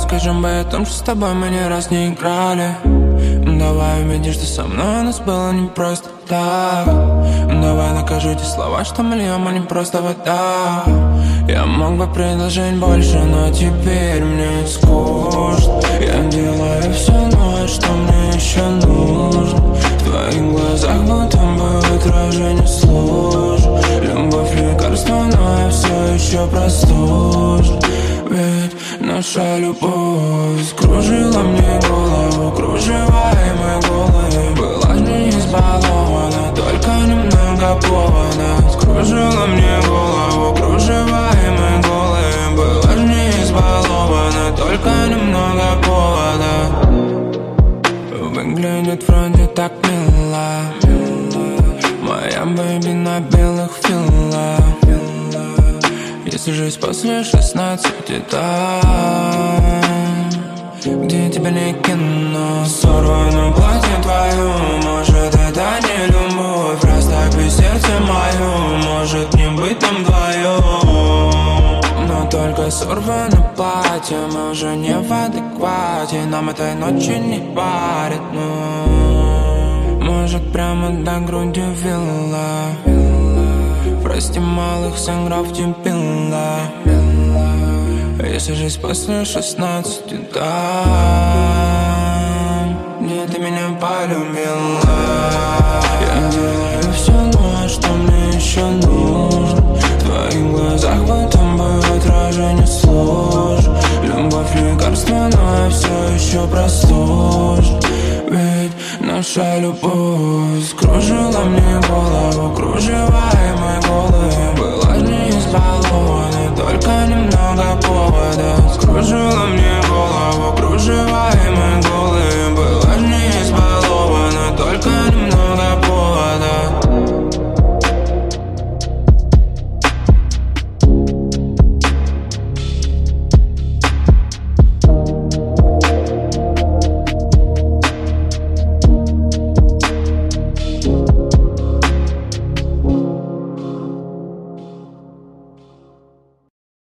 Скажем о том, что с тобой мы ни раз не играли. Давай увидишь, что со мной у нас было не просто так. Давай накажу эти слова, что мы льем, а не просто вода. Я мог бы предложить больше, но теперь мне скучно. Я делаю всю ночь, что мне еще нужно. В твоих глазах будто бы отражение служит. Любовь лекарство, но я все еще простужен. Ведь наша любовь скружила мне голову, кружеваемой голой. Была не избалована, только немного повода. Скружила мне голову, кружеваемой голой. Была не избалована, только немного повода. Выглядит вроде так мило, моя бэйби на белых филах. Если жизнь после 16 там, где тебя не кино. Сорвано платье твое, может это не любовь. Растопи сердце мое, может не быть нам вдвоем. Но только сорвано платье, мы уже не в адеквате. Нам этой ночи не парит, но может прямо до груди вилла. Прости, малых сыграв дебила. Если жизнь после 16 там, где ты меня полюбила. Я делаю всю ночь, что мне еще нужно. В твоих глазах будто бы отражение служит. Любовь лекарство, но я все еще простужен. Ведь наша любовь скружила мне голову, кружеваемой голой. Была не избалована, только немного повода. Скружила мне голову, кружеваемой голой.